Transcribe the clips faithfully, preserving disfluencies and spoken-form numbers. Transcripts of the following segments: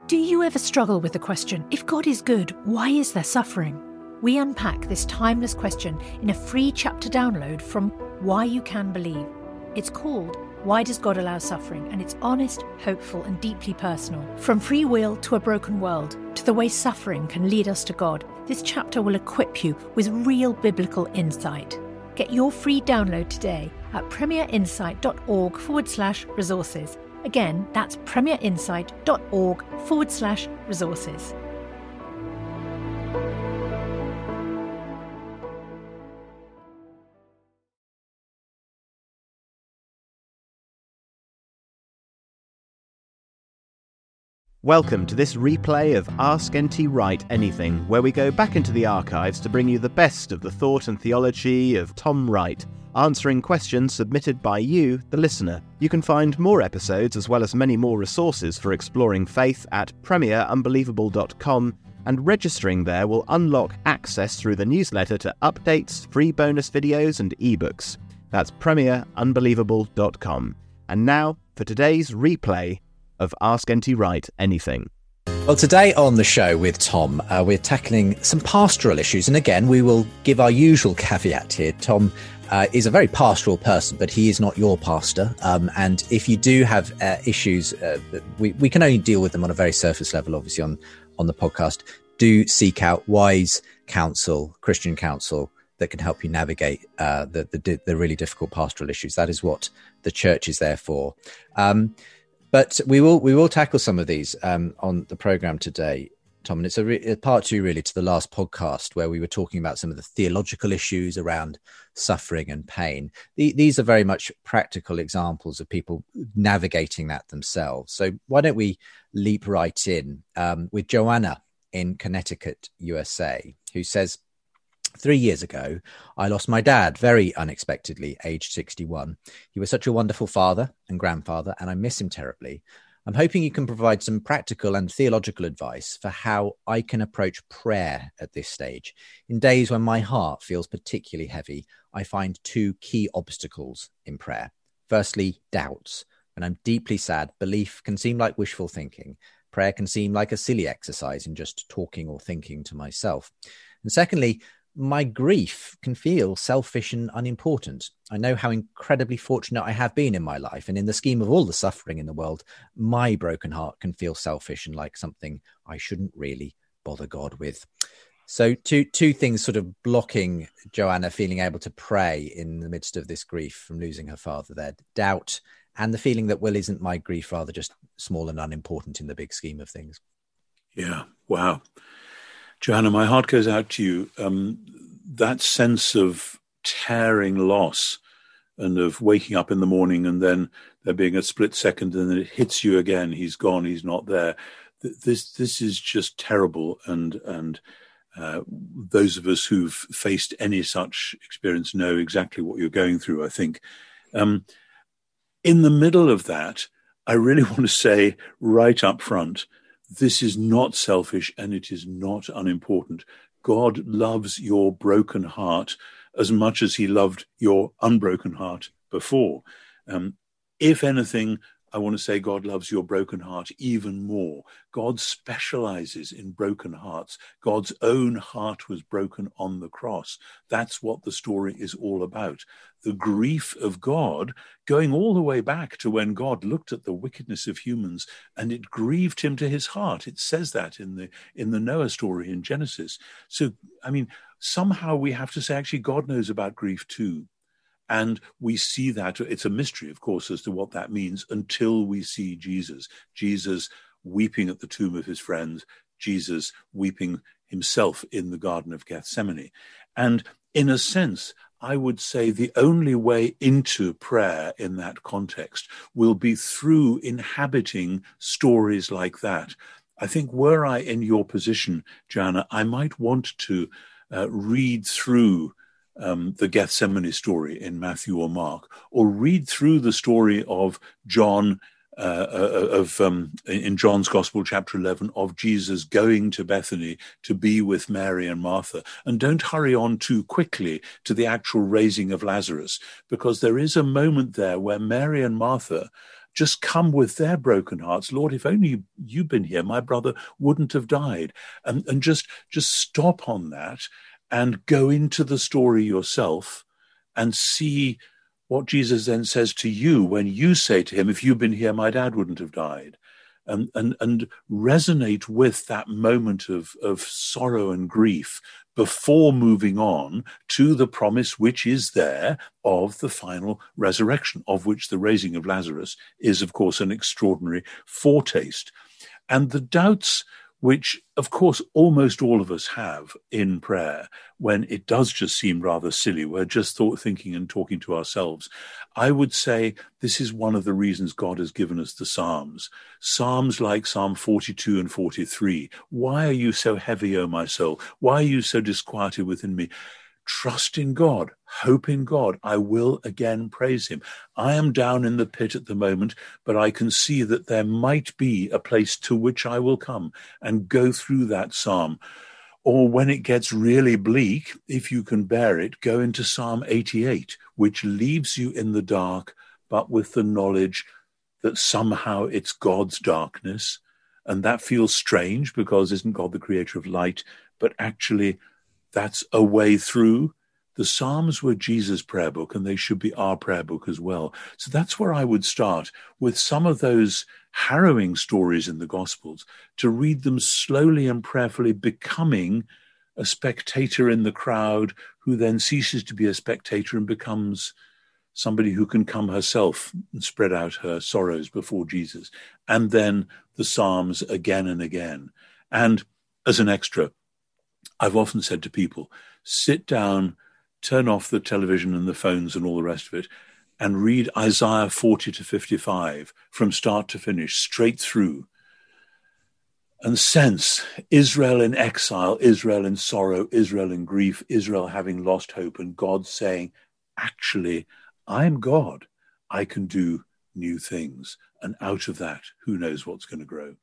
Do you ever struggle with the question, if God is good, why is there suffering? We unpack this timeless question in a free chapter download from Why You Can Believe. It's called Why Does God Allow Suffering? And it's honest, hopeful and deeply personal. From free will to a broken world, to the way suffering can lead us to God, this chapter will equip you with real biblical insight. Get your free download today at premierinsight.org forward slash resources. Again, that's premierinsight.org forward slash resources. Welcome to this replay of Ask N T Wright Anything, where we go back into the archives to bring you the best of the thought and theology of Tom Wright, answering questions submitted by you, the listener. You can find more episodes as well as many more resources for exploring faith at premier unbelievable dot com, and registering there will unlock access through the newsletter to updates, free bonus videos and ebooks. That's premier unbelievable dot com. And now for today's replay of Ask N T Wright Anything. Well, today on the show with Tom, uh, we're tackling some pastoral issues. And again, we will give our usual caveat here. Tom uh, is a very pastoral person, but he is not your pastor. Um, and if you do have uh, issues, uh, we, we can only deal with them on a very surface level, obviously, on, on the podcast. Do seek out wise counsel, Christian counsel, that can help you navigate uh, the, the the really difficult pastoral issues. That is what the church is there for. Um But we will we will tackle some of these um, on the programme today, Tom. And it's a, re- a part two, really, to the last podcast where we were talking about some of the theological issues around suffering and pain. The, these are very much practical examples of people navigating that themselves. So why don't we leap right in um, with Joanna in Connecticut, U S A, who says, Three years ago, I lost my dad very unexpectedly, aged sixty-one. He was such a wonderful father and grandfather, and I miss him terribly. I'm hoping you can provide some practical and theological advice for how I can approach prayer at this stage. In days when my heart feels particularly heavy, I find two key obstacles in prayer. Firstly, doubts. When I'm deeply sad, belief can seem like wishful thinking. Prayer can seem like a silly exercise in just talking or thinking to myself. And secondly, my grief can feel selfish and unimportant. I know how incredibly fortunate I have been in my life, and in the scheme of all the suffering in the world, my broken heart can feel selfish and like something I shouldn't really bother God with. So two two things sort of blocking Joanna feeling able to pray in the midst of this grief from losing her father there. Doubt and the feeling that, well, isn't my grief rather just small and unimportant in the big scheme of things? Yeah, wow. Joanna, my heart goes out to you. Um, that sense of tearing loss and of waking up in the morning and then there being a split second and then it hits you again. He's gone. He's not there. This this is just terrible. And and uh, those of us who've faced any such experience know exactly what you're going through, I think. Um, in the middle of that, I really want to say right up front, this is not selfish and it is not unimportant. God loves your broken heart as much as he loved your unbroken heart before. Um, if anything, I want to say God loves your broken heart even more. God specializes in broken hearts. God's own heart was broken on the cross. That's what the story is all about. The grief of God, going all the way back to when God looked at the wickedness of humans and it grieved him to his heart. It says that in the in the Noah story in Genesis. So, I mean, somehow we have to say, actually, God knows about grief too. And we see that, it's a mystery, of course, as to what that means until we see Jesus. Jesus weeping at the tomb of his friends, Jesus weeping himself in the Garden of Gethsemane. And in a sense, I would say the only way into prayer in that context will be through inhabiting stories like that. I think were I in your position, Joanna, I might want to uh, read through Um, the Gethsemane story in Matthew or Mark, or read through the story of John, uh, of um, in John's Gospel, chapter eleven, of Jesus going to Bethany to be with Mary and Martha. And don't hurry on too quickly to the actual raising of Lazarus, because there is a moment there where Mary and Martha, just come with their broken hearts. Lord, if only you'd been here, my brother wouldn't have died. And, and just, just stop on that and go into the story yourself and see what Jesus then says to you when you say to him, if you'd been here, my dad wouldn't have died. And, and, and resonate with that moment of, of sorrow and grief before moving on to the promise which is there of the final resurrection, of which the raising of Lazarus is, of course, an extraordinary foretaste. And the doubts which, of course, almost all of us have in prayer when it does just seem rather silly, we're just thought, thinking and talking to ourselves. I would say this is one of the reasons God has given us the Psalms. Psalms like Psalm forty-two and forty-three. Why are you so heavy, O my soul? Why are you so disquieted within me? Trust in God, hope in God. I will again praise him. I am down in the pit at the moment, but I can see that there might be a place to which I will come and go through that psalm. Or when it gets really bleak, if you can bear it, go into Psalm eighty-eight, which leaves you in the dark, but with the knowledge that somehow it's God's darkness. And that feels strange because isn't God the creator of light? But actually, that's a way through. The Psalms were Jesus' prayer book, and they should be our prayer book as well. So that's where I would start, with some of those harrowing stories in the Gospels, to read them slowly and prayerfully, becoming a spectator in the crowd who then ceases to be a spectator and becomes somebody who can come herself and spread out her sorrows before Jesus. And then the Psalms again and again. And as an extra, I've often said to people, sit down, turn off the television and the phones and all the rest of it, and read Isaiah forty to fifty-five from start to finish, straight through, and sense Israel in exile, Israel in sorrow, Israel in grief, Israel having lost hope, and God saying, actually, I'm God. I can do new things. And out of that, who knows what's going to grow.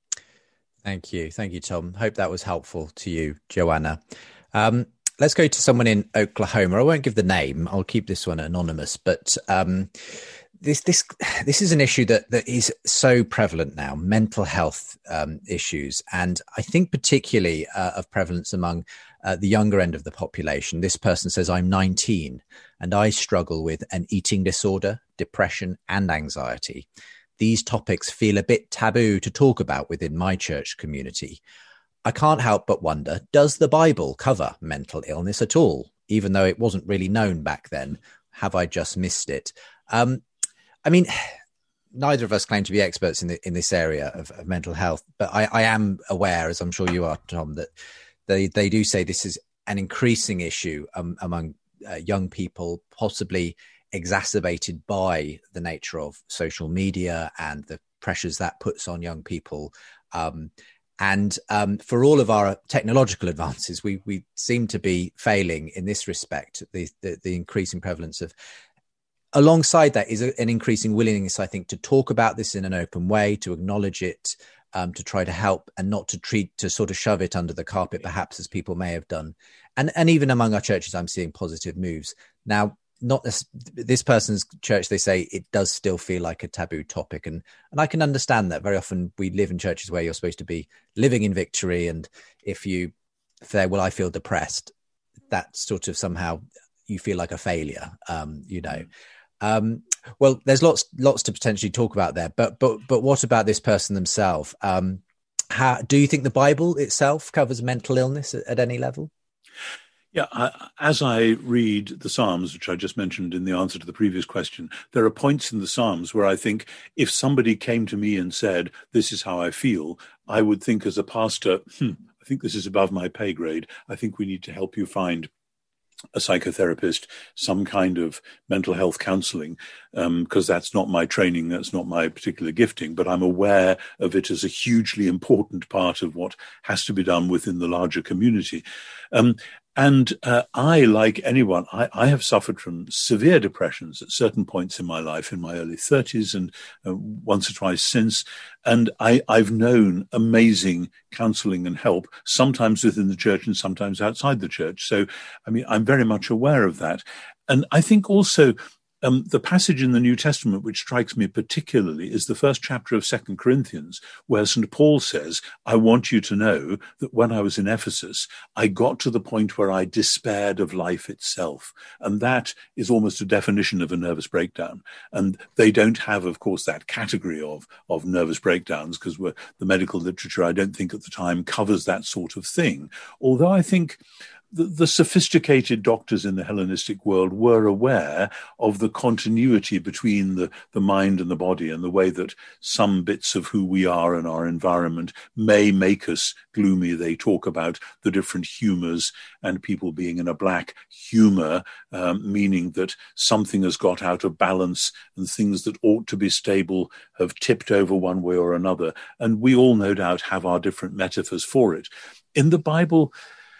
Thank you. Thank you, Tom. Hope that was helpful to you, Joanna. Um, let's go to someone in Oklahoma. I won't give the name. I'll keep this one anonymous. But um, this this this is an issue that, that is so prevalent now, mental health um, issues. And I think particularly uh, of prevalence among uh, the younger end of the population. This person says, I'm nineteen and I struggle with an eating disorder, depression and anxiety. These topics feel a bit taboo to talk about within my church community. I can't help but wonder, does the Bible cover mental illness at all? Even though it wasn't really known back then, have I just missed it? Um, I mean, neither of us claim to be experts in the, in this area of, of mental health, but I, I am aware, as I'm sure you are, Tom, that they, they do say this is an increasing issue um, among uh, young people, possibly exacerbated by the nature of social media and the pressures that puts on young people. Um, and um, for all of our technological advances, we we seem to be failing in this respect. The, the, the increasing prevalence of, alongside that is a, an increasing willingness, I think, to talk about this in an open way, to acknowledge it, um, to try to help and not to treat, to sort of shove it under the carpet, perhaps as people may have done. And, and even among our churches, I'm seeing positive moves. Now, not this, this person's church, they say it does still feel like a taboo topic. And, and I can understand that. Very often we live in churches where you're supposed to be living in victory. And if you say, well, I feel depressed, that sort of somehow you feel like a failure, um, you know. Um, well, there's lots, lots to potentially talk about there. But, but, but what about this person themselves? Um, how, do you think the Bible itself covers mental illness at, at any level? Yeah, I, as I read the Psalms, which I just mentioned in the answer to the previous question, there are points in the Psalms where I think if somebody came to me and said, this is how I feel, I would think as a pastor, hmm, I think this is above my pay grade. I think we need to help you find a psychotherapist, some kind of mental health counseling, um, because that's not my training, that's not my particular gifting, but I'm aware of it as a hugely important part of what has to be done within the larger community. Um, And uh, I, like anyone, I, I have suffered from severe depressions at certain points in my life, in my early thirties and uh, once or twice since. And I, I've known amazing counseling and help, sometimes within the church and sometimes outside the church. So, I mean, I'm very much aware of that. And I think also Um, the passage in the New Testament which strikes me particularly is the first chapter of Second Corinthians, where Saint Paul says, I want you to know that when I was in Ephesus, I got to the point where I despaired of life itself. And that is almost a definition of a nervous breakdown. And they don't have, of course, that category of, of nervous breakdowns, because the medical literature, I don't think at the time, covers that sort of thing. Although I think The, the sophisticated doctors in the Hellenistic world were aware of the continuity between the, the mind and the body, and the way that some bits of who we are and our environment may make us gloomy. They talk about the different humours and people being in a black humour, um, meaning that something has got out of balance and things that ought to be stable have tipped over one way or another. And we all no doubt have our different metaphors for it. In the Bible,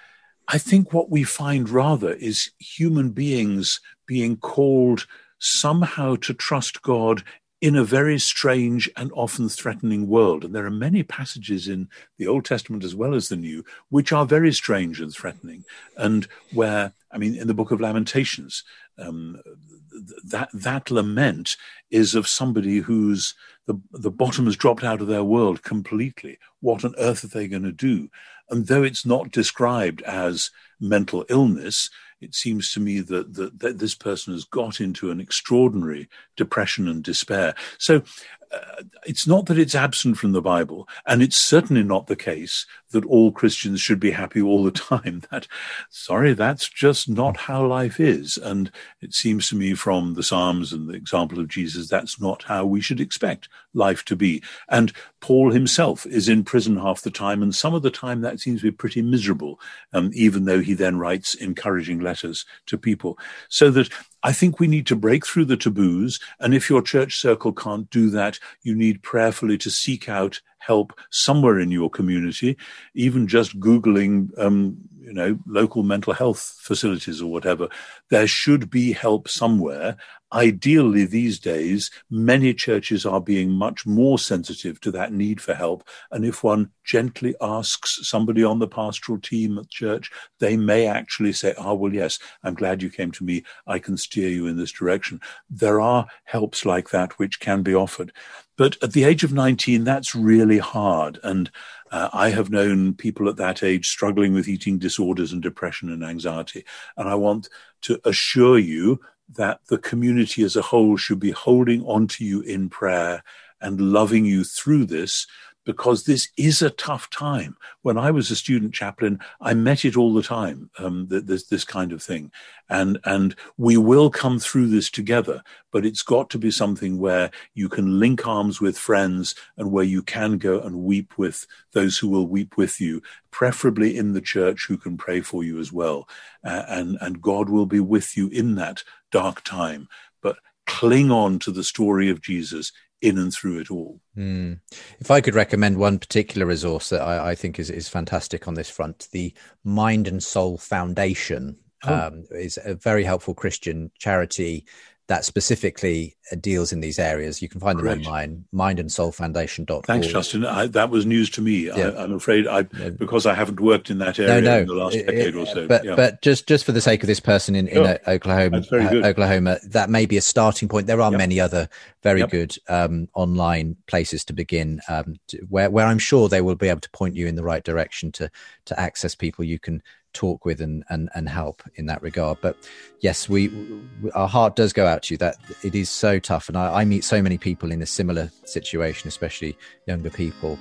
I think what we find rather is human beings being called somehow to trust God in a very strange and often threatening world. And there are many passages in the Old Testament as well as the New, which are very strange and threatening. And where, I mean, in the book of Lamentations, um, that that lament is of somebody whose the, the bottom has dropped out of their world completely. What on earth are they going to do? And though it's not described as mental illness, it seems to me that, that, that this person has got into an extraordinary depression and despair. So uh, it's not that it's absent from the Bible, and it's certainly not the case that all Christians should be happy all the time. That, sorry, that's just not how life is. And it seems to me from the Psalms and the example of Jesus, that's not how we should expect life to be. And Paul himself is in prison half the time, and some of the time that seems to be pretty miserable, um, even though he then writes encouraging letters to people. So that I think we need to break through the taboos, and if your church circle can't do that, you need prayerfully to seek out help somewhere in your community, even just Googling, um, you know, local mental health facilities or whatever. There should be help somewhere. Ideally, these days, many churches are being much more sensitive to that need for help. And if one gently asks somebody on the pastoral team at church, they may actually say, oh, well, yes, I'm glad you came to me. I can steer you in this direction. There are helps like that which can be offered. But at the age of nineteen, that's really hard. And uh, I have known people at that age struggling with eating disorders and depression and anxiety. And I want to assure you that the community as a whole should be holding on to you in prayer and loving you through this, because this is a tough time. When I was a student chaplain, I met it all the time, um, this, this kind of thing. And, and we will come through this together, but it's got to be something where you can link arms with friends and where you can go and weep with those who will weep with you, preferably in the church who can pray for you as well. Uh, and, and God will be with you in that dark time. But cling on to the story of Jesus in and through it all. Mm. If I could recommend one particular resource that I, I think is, is fantastic on this front, the Mind and Soul Foundation oh. um, is a very helpful Christian charity that specifically deals in these areas. You can find them Great. online, mind and soul foundation dot org. Thanks, Justin. I, that was news to me. Yeah. I, I'm afraid I, because I haven't worked in that no, area no. in the last it, decade it, or so. But yeah. but just, just for the sake of this person in, sure. in Oklahoma, uh, Oklahoma, that may be a starting point. There are yep. many other very yep. good um, online places to begin, um, to, where where I'm sure they will be able to point you in the right direction to to access people you can talk with and, and, and help in that regard. But yes, we, we our heart does go out to you. That it is so tough. And I, I meet so many people in a similar situation, especially younger people.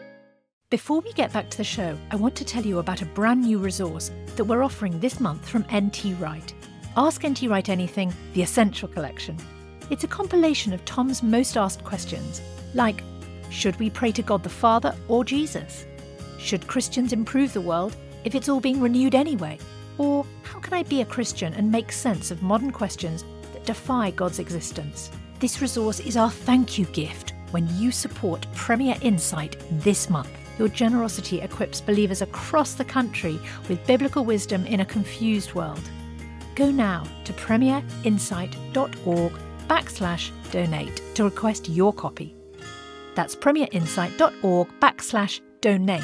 Before we get back to the show, I want to tell you about a brand new resource that we're offering this month from N T Wright. Ask N T Wright Anything, the Essential Collection. It's a compilation of Tom's most asked questions, like, should we pray to God the Father or Jesus? Should Christians improve the world if it's all being renewed anyway? Or how can I be a Christian and make sense of modern questions that defy God's existence? This resource is our thank you gift when you support Premier Insight this month. Your generosity equips believers across the country with biblical wisdom in a confused world. Go now to premierinsight.org backslash donate to request your copy. That's premierinsight.org backslash donate.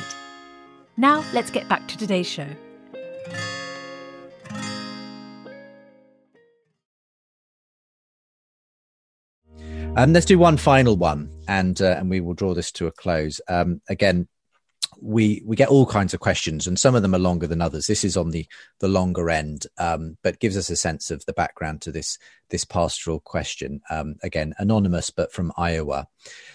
Now let's get back to today's show. Um, let's do one final one, and uh, and we will draw this to a close. Um, again, we we get all kinds of questions, and some of them are longer than others. This is on the the longer end, um, but gives us a sense of the background to this this pastoral question. Um, again, anonymous, but from Iowa.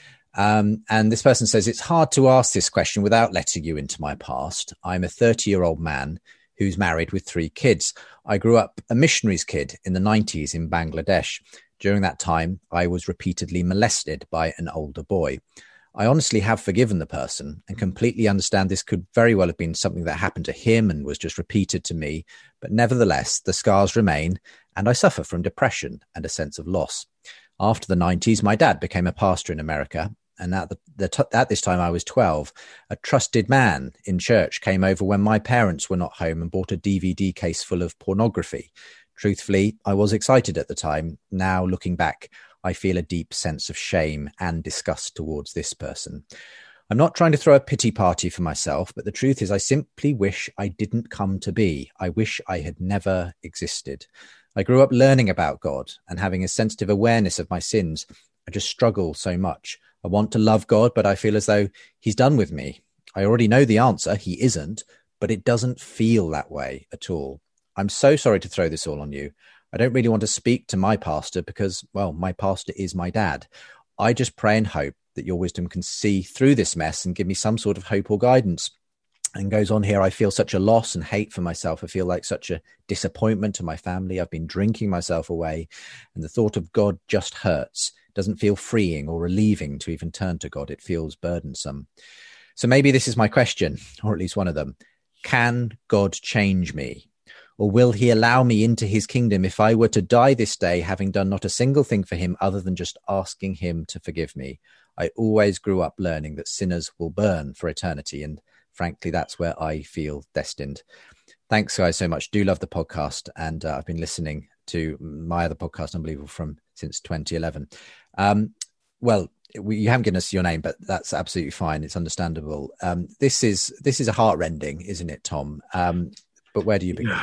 Um, and this person says, it's hard to ask this question without letting you into my past. I'm a thirty-year-old man who's married with three kids. I grew up a missionary's kid in the nineties in Bangladesh. During that time, I was repeatedly molested by an older boy. I honestly have forgiven the person and completely understand this could very well have been something that happened to him and was just repeated to me. But nevertheless, the scars remain and I suffer from depression and a sense of loss. After the nineties, my dad became a pastor in America. And at, the, the t- at this time, I was twelve. A trusted man in church came over when my parents were not home and bought a D V D case full of pornography. Truthfully, I was excited at the time. Now, looking back, I feel a deep sense of shame and disgust towards this person. I'm not trying to throw a pity party for myself, but the truth is I simply wish I didn't come to be. I wish I had never existed. I grew up learning about God and having a sensitive awareness of my sins. I just struggle so much. I want to love God, but I feel as though he's done with me. I already know the answer. He isn't, but it doesn't feel that way at all. I'm so sorry to throw this all on you. I don't really want to speak to my pastor because, well, my pastor is my dad. I just pray and hope that your wisdom can see through this mess and give me some sort of hope or guidance. And goes on here, I feel such a loss and hate for myself. I feel like such a disappointment to my family. I've been drinking myself away, and the thought of God just hurts. It doesn't feel freeing or relieving to even turn to God. It feels burdensome. So maybe this is my question, or at least one of them. Can God change me? Or will he allow me into his kingdom if I were to die this day, having done not a single thing for him other than just asking him to forgive me? I always grew up learning that sinners will burn for eternity, and frankly, that's where I feel destined. Thanks, guys, so much. Do love the podcast. And uh, I've been listening to my other podcast, Unbelievable, from since twenty eleven. Um, well, we, you haven't given us your name, but that's absolutely fine. It's understandable. Um, this is this is a heart-rending, isn't it, Tom? Um, but where do you begin? Yeah.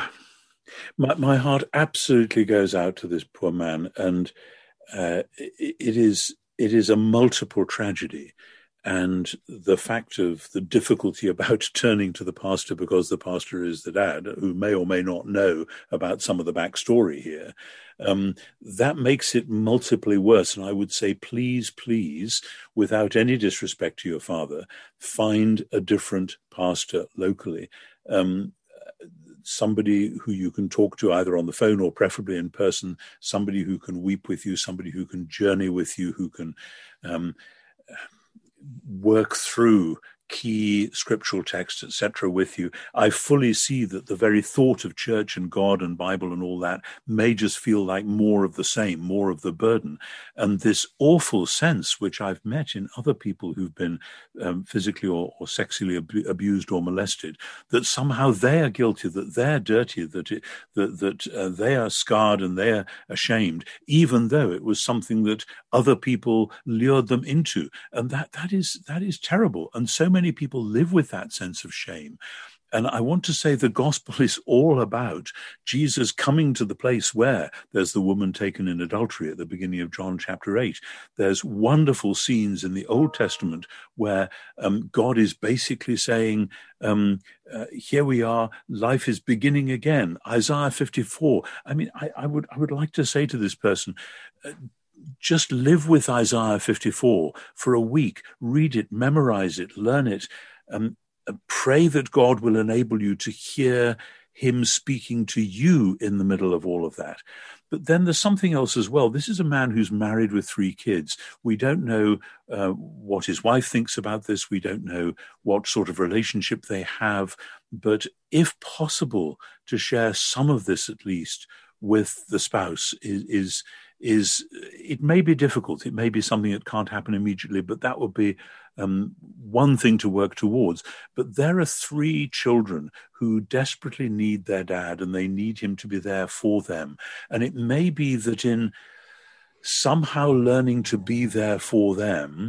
My, my heart absolutely goes out to this poor man. And uh, it, it is it is a multiple tragedy. And the fact of the difficulty about turning to the pastor because the pastor is the dad, who may or may not know about some of the backstory here, um, that makes it multiply worse. And I would say, please, please, without any disrespect to your father, find a different pastor locally. Um, somebody who you can talk to either on the phone or preferably in person, somebody who can weep with you, somebody who can journey with you, who can um, work through key scriptural texts, et cetera, with you. I fully see that the very thought of church and God and Bible and all that may just feel like more of the same, more of the burden. And this awful sense, which I've met in other people who've been um, physically or, or sexually ab- abused or molested, that somehow they are guilty, that they're dirty, that it, that, that uh, they are scarred and they're ashamed, even though it was something that other people lured them into. And that that is that is terrible. And so many Many people live with that sense of shame. And I want to say the gospel is all about Jesus coming to the place where there's the woman taken in adultery at the beginning of John chapter eight. There's wonderful scenes in the Old Testament where um, God is basically saying, um, uh, here we are, life is beginning again. Isaiah fifty-four. I mean, I, I would I would like to say to this person, uh, just live with Isaiah fifty-four for a week, read it, memorize it, learn it, um, pray that God will enable you to hear him speaking to you in the middle of all of that. But then there's something else as well. This is a man who's married with three kids. We don't know uh, what his wife thinks about this. We don't know what sort of relationship they have. But if possible, to share some of this at least with the spouse is, is is it may be difficult. It may be something that can't happen immediately, but that would be um, one thing to work towards. But there are three children who desperately need their dad and they need him to be there for them. And it may be that in somehow learning to be there for them,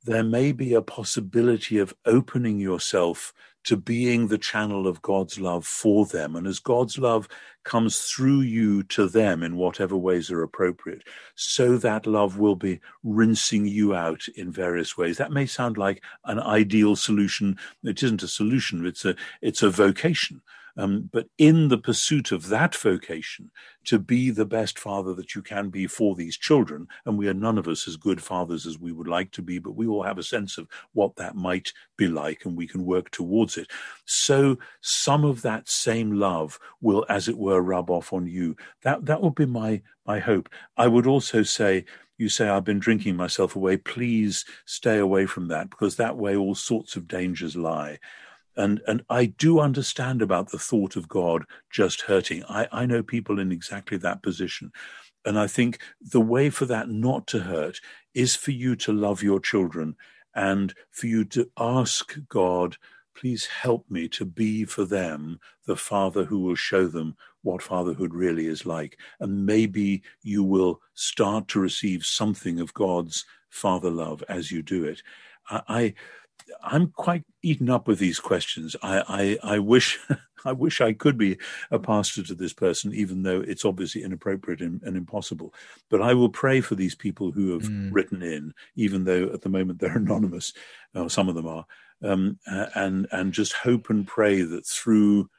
there may be a possibility of opening yourself to being the channel of God's love for them. And as God's love comes through you to them in whatever ways are appropriate, so that love will be rinsing you out in various ways. That may sound like an ideal solution. It isn't a solution, it's a, it's a vocation. Um, but in the pursuit of that vocation, to be the best father that you can be for these children, and we are none of us as good fathers as we would like to be, but we all have a sense of what that might be like, and we can work towards it. So some of that same love will, as it were, rub off on you. That that would be my my hope. I would also say, you say, I've been drinking myself away. Please stay away from that, because that way all sorts of dangers lie. And and I do understand about the thought of God just hurting. I, I know people in exactly that position. And I think the way for that not to hurt is for you to love your children and for you to ask God, please help me to be for them the father who will show them what fatherhood really is like. And maybe you will start to receive something of God's father love as you do it. I... I I'm quite eaten up with these questions. I, I, I wish I wish I could be a pastor to this person, even though it's obviously inappropriate and, and impossible. But I will pray for these people who have mm. written in, even though at the moment they're anonymous, or some of them are, um, and and just hope and pray that through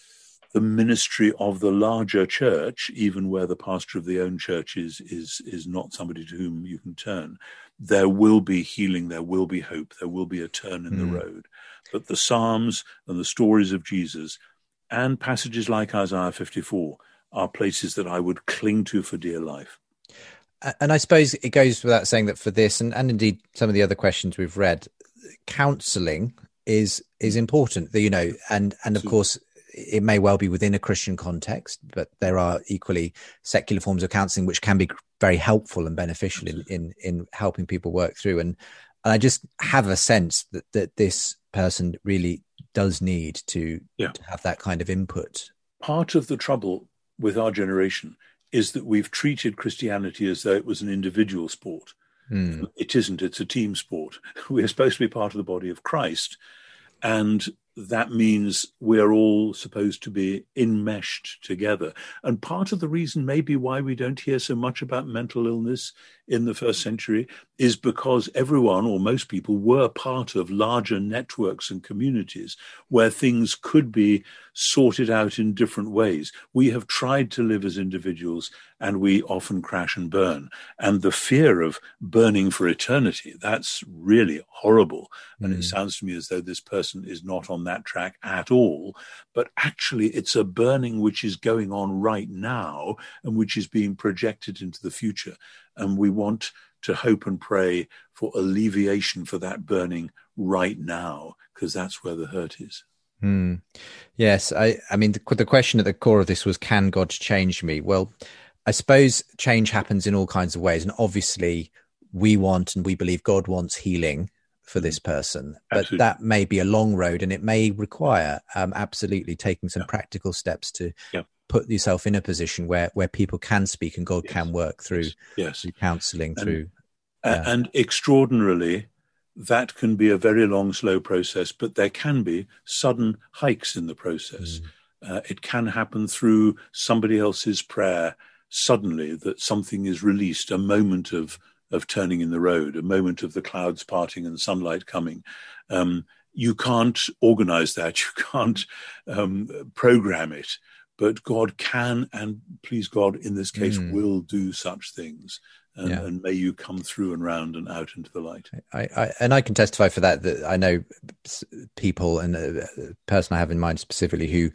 the ministry of the larger church, even where the pastor of the own church is is is not somebody to whom you can turn, there will be healing, there will be hope, there will be a turn in mm. the road. But the Psalms and the stories of Jesus and passages like Isaiah fifty-four are places that I would cling to for dear life. And I suppose it goes without saying that for this, and, and indeed some of the other questions we've read, counselling is is important, you know, and, and of course, it may well be within a Christian context, but there are equally secular forms of counselling which can be very helpful and beneficial in, in, in helping people work through. And, and I just have a sense that, that this person really does need to, yeah. to have that kind of input. Part of the trouble with our generation is that we've treated Christianity as though it was an individual sport. Mm. It isn't. It's a team sport. We're supposed to be part of the body of Christ. And that means we're all supposed to be enmeshed together. And part of the reason maybe why we don't hear so much about mental illness in the first century is because everyone, or most people, were part of larger networks and communities where things could be sorted out in different ways. We have tried to live as individuals, and we often crash and burn. And the fear of burning for eternity, that's really horrible. And mm. it sounds to me as though this person is not on that track at all. But actually, it's a burning which is going on right now and which is being projected into the future. And we want to hope and pray for alleviation for that burning right now, because that's where the hurt is. Mm. Yes, I, I mean, the, the question at the core of this was, can God change me? Well, I suppose change happens in all kinds of ways. And obviously, we want and we believe God wants healing for this person. But absolutely. That may be a long road, and it may require um, absolutely taking some yeah. practical steps to yeah. put yourself in a position where, where people can speak and God yes. can work through, yes. through counselling. And, through, uh, and extraordinarily, that can be a very long, slow process, but there can be sudden hikes in the process. Mm. Uh, it can happen through somebody else's prayer, suddenly that something is released, a moment of, of turning in the road, a moment of the clouds parting and sunlight coming. Um, you can't organize that, you can't um, program it, but God can, and please God, in this case, mm. will do such things. And, yeah. and may you come through and round and out into the light. I, I, and I can testify for that, that I know people, and a person I have in mind specifically, who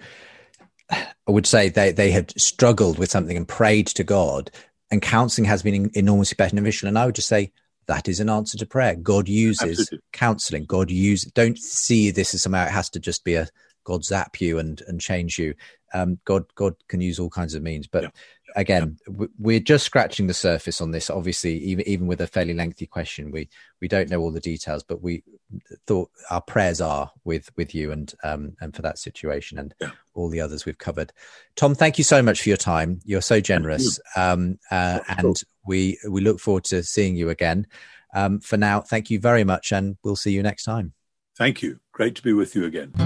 I would say they, they had struggled with something and prayed to God, and counselling has been enormously beneficial. And I would just say that is an answer to prayer. God uses counselling. God uses, don't see this as somehow it has to just be a God zap you and, and change you. Um, God, God can use all kinds of means, but yeah. Again, yeah. we're just scratching the surface on this. Obviously, even even with a fairly lengthy question, we we don't know all the details, but we thought our prayers are with with you and um and for that situation and yeah. all the others we've covered. Tom, thank you so much for your time. You're so generous, um uh, and we we look forward to seeing you again. Um, for now, thank you very much, and we'll see you next time. Thank you. Great to be with you again.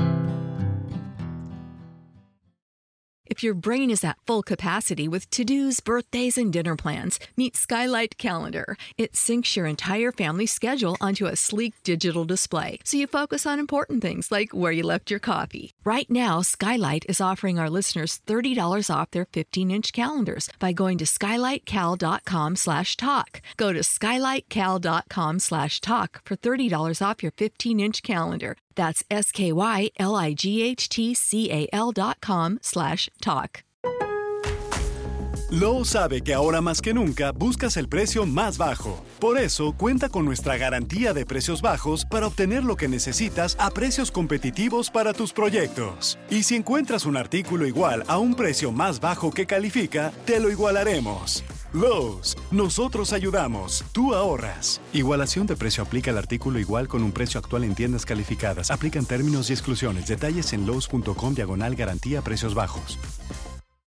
If your brain is at full capacity with to-dos, birthdays, and dinner plans, meet Skylight Calendar. It syncs your entire family's schedule onto a sleek digital display, so you focus on important things like where you left your coffee. Right now, Skylight is offering our listeners thirty dollars off their fifteen-inch calendars by going to skylightcal.com slash talk. Go to skylightcal.com slash talk for thirty dollars off your fifteen-inch calendar. That's S-K-Y-L-I-G-H-T-C-A-L dot com slash talk. Lowe's sabe que ahora más que nunca buscas el precio más bajo. Por eso, cuenta con nuestra garantía de precios bajos para obtener lo que necesitas a precios competitivos para tus proyectos. Y si encuentras un artículo igual a un precio más bajo que califica, te lo igualaremos. Lowe's, nosotros ayudamos, tú ahorras. Igualación de precio aplica al artículo igual con un precio actual en tiendas calificadas. Aplican términos y exclusiones. Detalles en lowes punto com diagonal garantía precios bajos.